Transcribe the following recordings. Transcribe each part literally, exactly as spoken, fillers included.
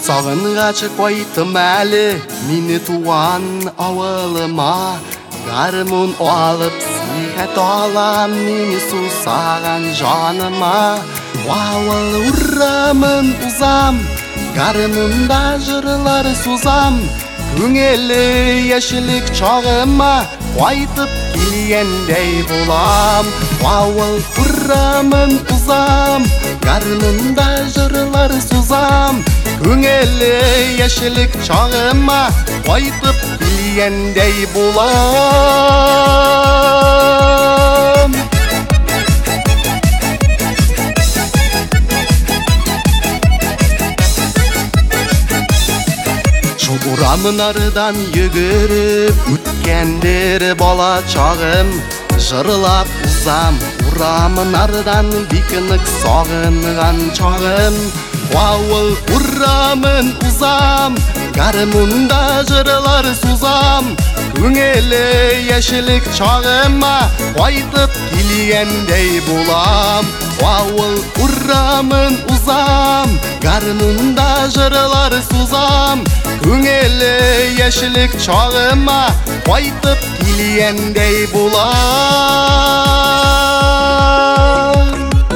Сағынғач қойтым әлі мені туған ауылыма. Гармон алып сихат алам мені сусаған жаныма. Ауыл ұрамын ұзам, гармонда жырлар сузам. Көңелі ешілік чағыма қайтып келгендей болам. Ауыл ұрамын ұзам, гармонда жырлар сузам. Көңелі ешілік чағыма қайтып келгендей болам. Ұрамын арыдан үгіріп өткендер бала чағым. Жырлап ұзам, ұрамын арыдан бекінік сағынған чағым. Ауыл ұрамын ұзам, гармонда жырлар сузам. Көңелі ешілік чағыма қайтып келгендей болам. Ауыл ұрамын ұзам, гармонда жырлар сузам. Көңелі ешілік чағыма қайтып келгендей болам.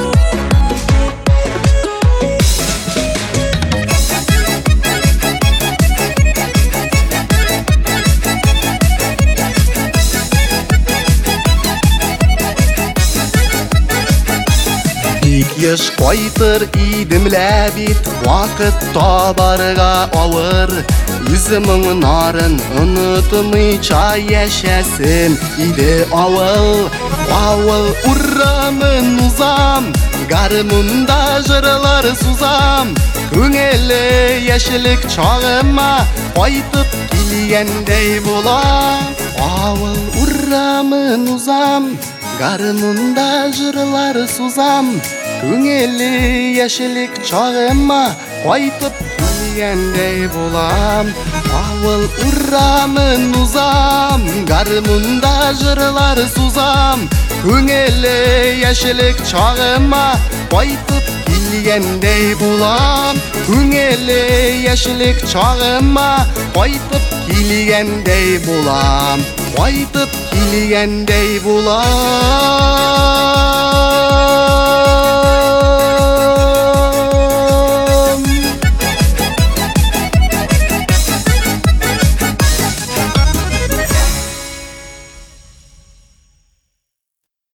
Еш қайтыр идім ләбит, уақыт табарға ауыр. Үзімің нарын ұнытымайша ешәсін иді ауыл. Ауыл ұрамын ұзам, гармонда жырлар сузам. Көңелі ешілік чағыма қайтып келгендей болам. Ауыл ұрамын ұзам, гармонда жырлар сузам. Көңелі ешілік чағыма қайтып келгендей болам. Ауыл ұрамын ұзам, гармонда жырлар сузам. Көңелі ешілік чағыма қайтып келгендей болам. Көңелі ешілік чағыма қайтып келгендей болам. Қайтып келгендей болам.